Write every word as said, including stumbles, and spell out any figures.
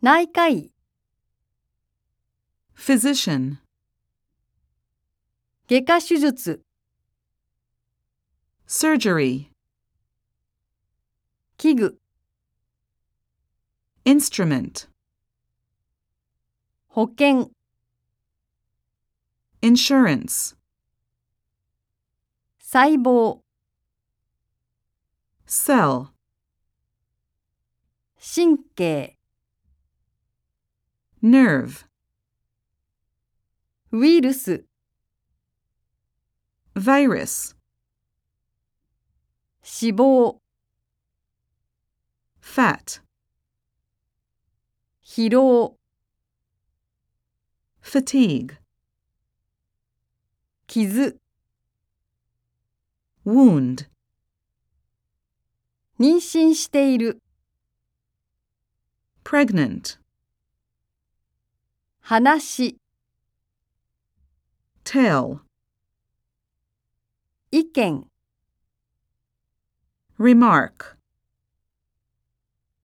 内科医、 physician, 外科手術、 surgery, 器具、 instrument, 保険、 insurance, 細胞、 cell, 神経、 nerve, ウイルス、 virus, 脂肪、 fat, 疲労、 fatigue, 傷、 wound, 妊娠している、 pregnant, 話、 tell, 意見、 remark.